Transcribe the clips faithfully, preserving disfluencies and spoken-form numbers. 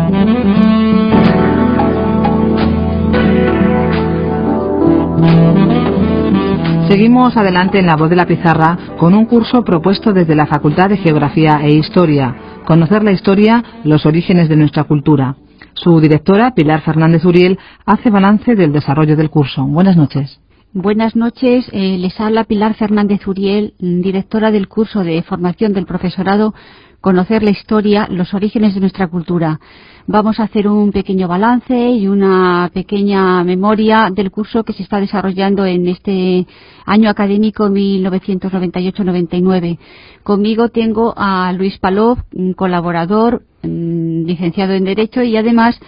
Seguimos adelante en La Voz de la Pizarra con un curso propuesto desde la Facultad de Geografía e Historia, Conocer la historia, los orígenes de nuestra cultura. Su directora, Pilar Fernández Uriel, hace balance del desarrollo del curso. Buenas noches. Buenas noches, eh, les habla Pilar Fernández Uriel, directora del curso de formación del profesorado Conocer la historia, los orígenes de nuestra cultura. Vamos a hacer un pequeño balance y una pequeña memoria del curso que se está desarrollando en este año académico mil novecientos noventa y ocho noventa y nueve. Conmigo tengo a Luis Palov, un colaborador, licenciado en Derecho y además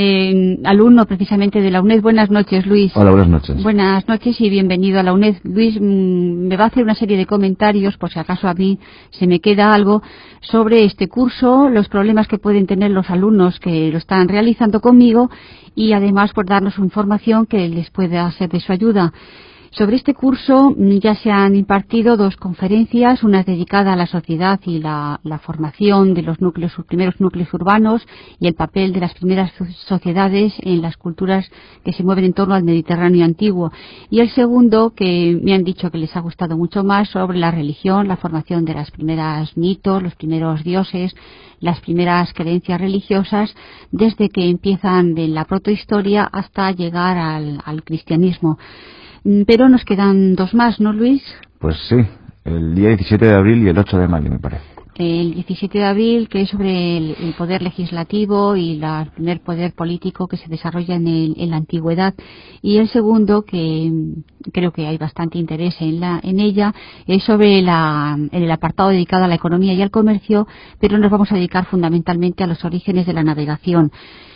eh, alumno precisamente de la UNED. Buenas noches, Luis. Hola, buenas noches. Buenas noches y bienvenido a la UNED. Luis mmm, me va a hacer una serie de comentarios, por si acaso a mí se me queda algo, sobre este curso, los problemas que pueden tener los alumnos que lo están realizando conmigo y además por darnos información que les pueda ser de su ayuda. Sobre este curso ya se han impartido dos conferencias, una dedicada a la sociedad y la, la formación de los núcleos, sus primeros núcleos urbanos y el papel de las primeras sociedades en las culturas que se mueven en torno al Mediterráneo antiguo. Y el segundo, que me han dicho que les ha gustado mucho más, sobre la religión, la formación de las primeras mitos, los primeros dioses, las primeras creencias religiosas, desde que empiezan de la protohistoria hasta llegar al, al cristianismo. Pero nos quedan dos más, ¿no, Luis? Pues sí, el día diecisiete de abril y el ocho de mayo, me parece. El diecisiete de abril, que es sobre el, el poder legislativo y la, el primer poder político que se desarrolla en, el, en la antigüedad. Y el segundo, que creo que hay bastante interés en, la, en ella, es sobre la, en el apartado dedicado a la economía y al comercio, pero nos vamos a dedicar fundamentalmente a los orígenes de la navegación.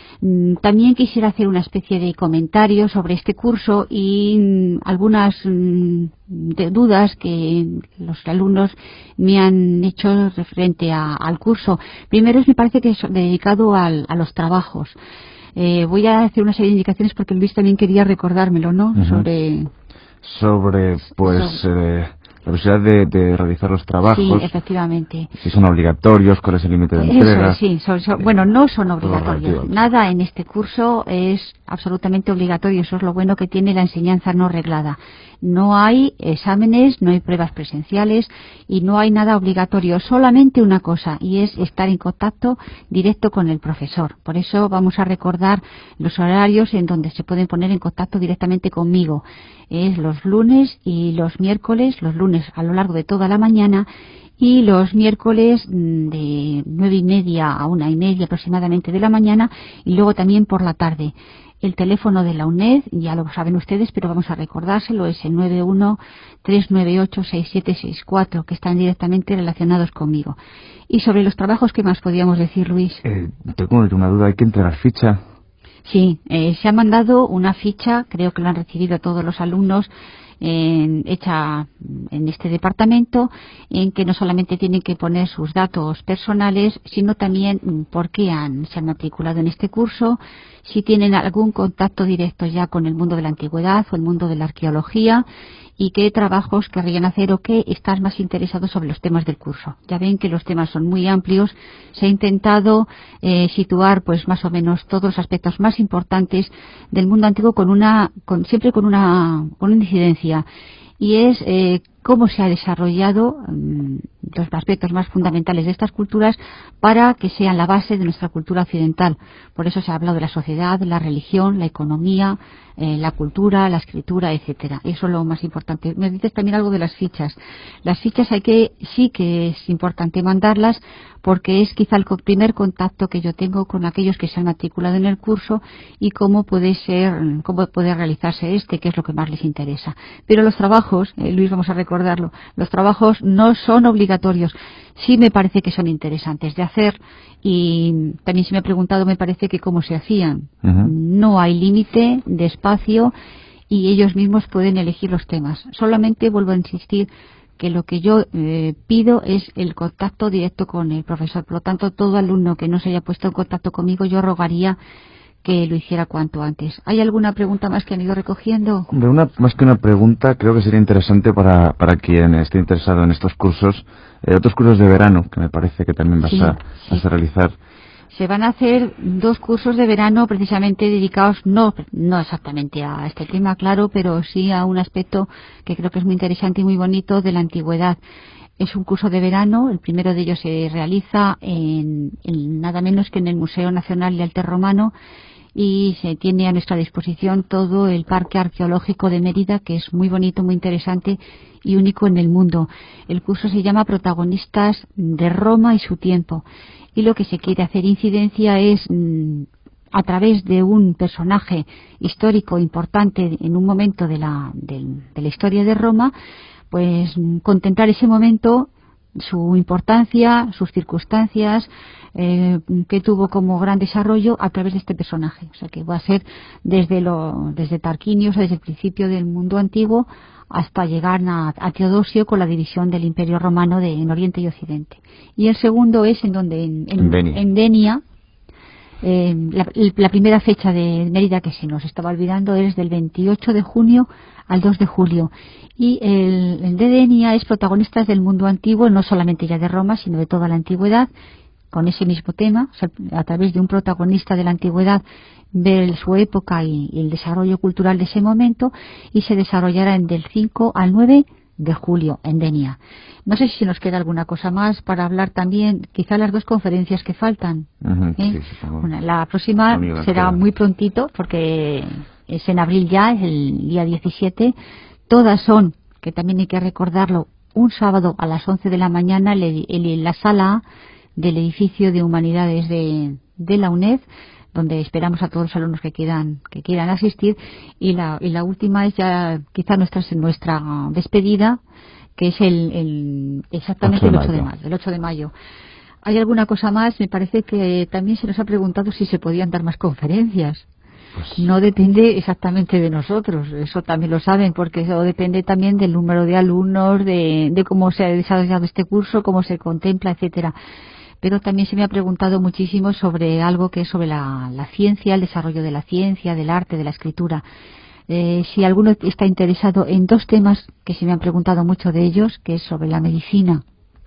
También quisiera hacer una especie de comentario sobre este curso y mm, algunas mm, de dudas que los alumnos me han hecho referente a, al curso. Primero, es, me parece que es dedicado al, a los trabajos. Eh, voy a hacer una serie de indicaciones porque Luis también quería recordármelo, ¿no? Uh-huh. Sobre... Sobre, pues... Sobre... Eh... la posibilidad de, de realizar los trabajos. Sí, efectivamente. Si son obligatorios, cuál es el límite de entrega. Eso, sí, son, son, eh, bueno, no son obligatorios. Nada en este curso es absolutamente obligatorio. Eso es lo bueno que tiene la enseñanza no reglada. No hay exámenes, no hay pruebas presenciales y no hay nada obligatorio. Solamente una cosa, y es estar en contacto directo con el profesor. Por eso vamos a recordar los horarios en donde se pueden poner en contacto directamente conmigo. Es los lunes y los miércoles, los lunes a lo largo de toda la mañana y los miércoles de nueve y media a una y media aproximadamente de la mañana y luego también por la tarde. El teléfono de la UNED, ya lo saben ustedes, pero vamos a recordárselo, es el nueve uno tres nueve ocho seis siete seis cuatro, que están directamente relacionados conmigo. Y sobre los trabajos, ¿qué más podríamos decir, Luis? Eh, tengo una duda, ¿hay que entregar ficha? Sí, eh, se ha mandado una ficha, creo que lo han recibido todos los alumnos, en, hecha en este departamento, en que no solamente tienen que poner sus datos personales, sino también por qué han, se han matriculado en este curso, si tienen algún contacto directo ya con el mundo de la antigüedad o el mundo de la arqueología, y qué trabajos querrían hacer o qué están más interesados sobre los temas del curso. Ya ven que los temas son muy amplios. Se ha intentado eh, situar pues más o menos todos los aspectos más importantes del mundo antiguo con una, con, siempre con una, con una incidencia. Y es eh, cómo se ha desarrollado mmm, los aspectos más fundamentales de estas culturas para que sean la base de nuestra cultura occidental. Por eso se ha hablado de la sociedad, la religión, la economía, eh, la cultura, la escritura, etcétera. Eso es lo más importante. Me dices también algo de las fichas. Las fichas hay que, sí que es importante mandarlas porque es quizá el primer contacto que yo tengo con aquellos que se han matriculado en el curso y cómo puede ser, cómo puede realizarse este, que es lo que más les interesa. Pero los trabajos, eh, Luis, vamos a recordarlo, los trabajos no son obligatorios. Sí me parece que son interesantes de hacer y también si me he preguntado me parece que cómo se hacían. Uh-huh. No hay límite de espacio y ellos mismos pueden elegir los temas. Solamente vuelvo a insistir que lo que yo eh, pido es el contacto directo con el profesor. Por lo tanto, todo alumno que no se haya puesto en contacto conmigo, yo rogaría que lo hiciera cuanto antes. ¿Hay alguna pregunta más que han ido recogiendo? De una, más que una pregunta, creo que sería interesante para, para quien esté interesado en estos cursos, eh, otros cursos de verano, que me parece que también vas, sí, a, sí. vas a realizar. Se van a hacer dos cursos de verano precisamente dedicados, no, no exactamente a este tema, claro, pero sí a un aspecto que creo que es muy interesante y muy bonito de la antigüedad. Es un curso de verano, el primero de ellos se realiza en, en nada menos que en el Museo Nacional de Arte Romano, y se tiene a nuestra disposición todo el Parque Arqueológico de Mérida, que es muy bonito, muy interesante y único en el mundo. El curso se llama Protagonistas de Roma y su tiempo, y lo que se quiere hacer incidencia es, mmm, a través de un personaje histórico importante en un momento de la, de, de la historia de Roma, pues contemplar ese momento, su importancia, sus circunstancias, eh, que tuvo como gran desarrollo a través de este personaje. O sea que va a ser desde lo, desde Tarquinio, o sea, desde el principio del mundo antiguo hasta llegar a, a Teodosio con la división del Imperio Romano de, en Oriente y Occidente. Y el segundo es en donde en, en, Denia. en Denia, eh, la, la primera fecha de Mérida que se nos estaba olvidando es del veintiocho de junio al dos de julio, y el, el de Denia es protagonistas del mundo antiguo, no solamente ya de Roma, sino de toda la antigüedad, con ese mismo tema, o sea, a través de un protagonista de la antigüedad, ver su época y, y el desarrollo cultural de ese momento, y se desarrollará en del cinco al nueve de julio en Denia. No sé si nos queda alguna cosa más para hablar también, quizá las dos conferencias que faltan. Uh-huh, ¿eh? sí, sí, Una, la próxima la será muy prontito, porque es en abril ya, es el día diecisiete. Todas son, que también hay que recordarlo, un sábado a las once de la mañana en la sala A del edificio de Humanidades de, de la UNED, donde esperamos a todos los alumnos que quieran que quieran asistir, y la y la última es ya quizá nuestra nuestra despedida, que es el, el exactamente el ocho de mayo, el ocho de mayo. ¿Hay alguna cosa más? Me parece que también se nos ha preguntado si se podían dar más conferencias. Pues no depende exactamente de nosotros, eso también lo saben, porque eso depende también del número de alumnos, de, de cómo se ha desarrollado este curso, cómo se contempla, etcétera. Pero también se me ha preguntado muchísimo sobre algo que es sobre la, la ciencia, el desarrollo de la ciencia, del arte, de la escritura. Eh, si alguno está interesado en dos temas que se me han preguntado mucho de ellos, que es sobre la medicina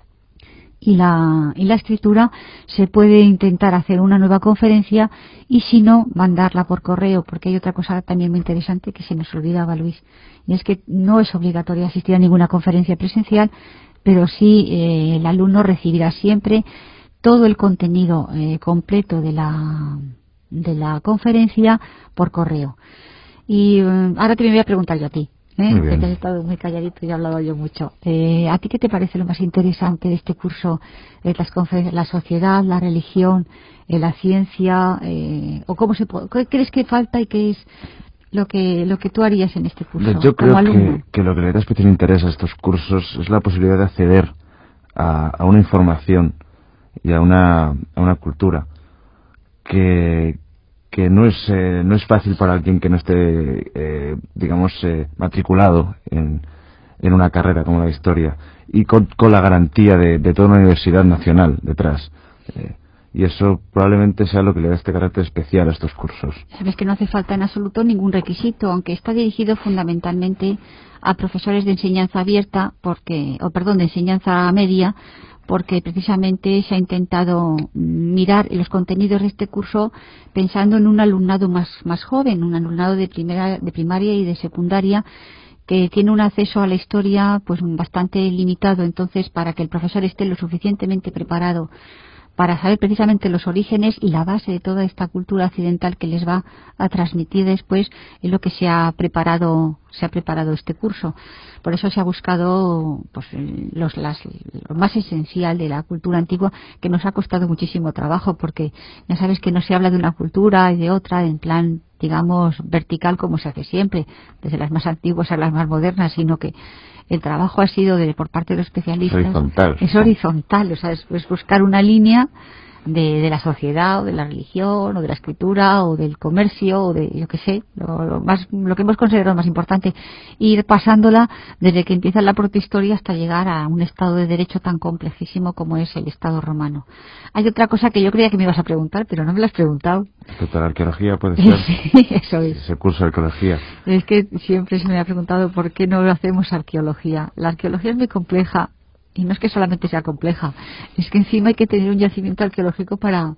y la, y la escritura, se puede intentar hacer una nueva conferencia, y si no, mandarla por correo, porque hay otra cosa también muy interesante que se nos olvidaba, Luis, y es que no es obligatorio asistir a ninguna conferencia presencial, pero sí eh, el alumno recibirá siempre todo el contenido eh, completo de la, de la conferencia por correo. Y eh, ahora te me voy a preguntar yo a ti, ¿eh? Que te has estado muy calladito y he hablado yo mucho. Eh, ¿A ti qué te parece lo más interesante de este curso? Eh, las confer- la sociedad, la religión, eh, la ciencia, eh, o cómo se puede, ¿qué crees que falta y qué es lo que lo que tú harías en este curso? Yo creo como alumno? que, que lo que le da especial interés a estos cursos es la posibilidad de acceder a, a una información y a una, a una cultura que, que no es eh, no es fácil para alguien que no esté, eh, digamos, eh, matriculado en, en una carrera como la historia, y con, con la garantía de, de toda una universidad nacional detrás. Eh, y eso probablemente sea lo que le da este carácter especial a estos cursos. Sabes que no hace falta en absoluto ningún requisito, aunque está dirigido fundamentalmente a profesores de enseñanza abierta, porque, o perdón, de enseñanza media, porque precisamente se ha intentado mirar los contenidos de este curso pensando en un alumnado más, más joven, un alumnado de primera, de primaria y de secundaria, que tiene un acceso a la historia pues bastante limitado. Entonces, para que el profesor esté lo suficientemente preparado para saber precisamente los orígenes y la base de toda esta cultura occidental que les va a transmitir después, es lo que se ha preparado se ha preparado este curso. Por eso se ha buscado pues los las, lo más esencial de la cultura antigua, que nos ha costado muchísimo trabajo, porque ya sabes que no se habla de una cultura y de otra en plan, digamos, vertical como se hace siempre, desde las más antiguas a las más modernas, sino que el trabajo ha sido de, por parte de los especialistas. Es horizontal. Es horizontal, o sea, es, es buscar una línea de, de la sociedad, o de la religión, o de la escritura, o del comercio, o de, yo qué sé, lo, lo, más, lo que hemos considerado más importante, ir pasándola desde que empieza la protohistoria hasta llegar a un Estado de Derecho tan complejísimo como es el Estado romano. Hay otra cosa que yo creía que me ibas a preguntar, pero no me la has preguntado. Respecto a la arqueología, puede ser. Sí, eso es. Ese curso de arqueología. Es que siempre se me ha preguntado por qué no hacemos arqueología. La arqueología es muy compleja, y no es que solamente sea compleja, es que encima hay que tener un yacimiento arqueológico para,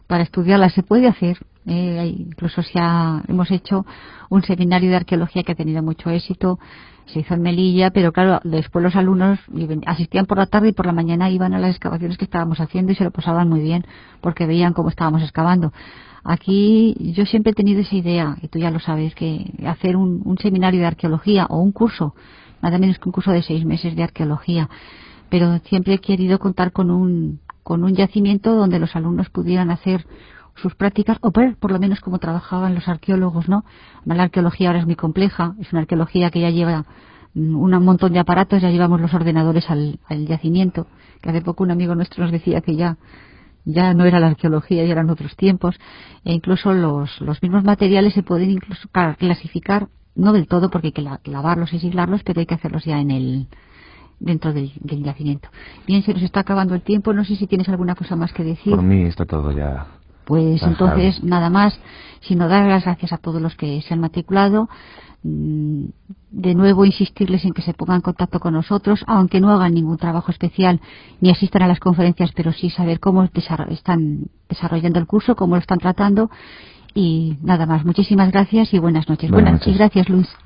para estudiarla. Se puede hacer. Eh, incluso se ha, hemos hecho un seminario de arqueología que ha tenido mucho éxito. Se hizo en Melilla, pero claro, después los alumnos asistían por la tarde y por la mañana iban a las excavaciones que estábamos haciendo y se lo pasaban muy bien porque veían cómo estábamos excavando. Aquí yo siempre he tenido esa idea, y tú ya lo sabes, que hacer un, un seminario de arqueología o un curso, nada menos que un curso de seis meses de arqueología, pero siempre he querido contar con un, con un yacimiento donde los alumnos pudieran hacer sus prácticas, o ver por lo menos cómo trabajaban los arqueólogos, ¿no? La arqueología ahora es muy compleja, es una arqueología que ya lleva un montón de aparatos, ya llevamos los ordenadores al, al yacimiento, que hace poco un amigo nuestro nos decía que ya ya no era la arqueología, ya eran otros tiempos, e incluso los, los mismos materiales se pueden incluso clasificar, no del todo porque hay que la, lavarlos y siglarlos, pero hay que hacerlos ya en el dentro del, del yacimiento. Bien, se nos está acabando el tiempo, no sé si tienes alguna cosa más que decir. Por mí está todo ya. Pues bajado. Entonces, nada más, sino dar las gracias a todos los que se han matriculado. De nuevo, insistirles en que se pongan en contacto con nosotros, aunque no hagan ningún trabajo especial ni asistan a las conferencias, pero sí saber cómo están desarrollando el curso, cómo lo están tratando. Y nada más, muchísimas gracias y buenas noches. Buenas Buenas noches. y gracias, Luis.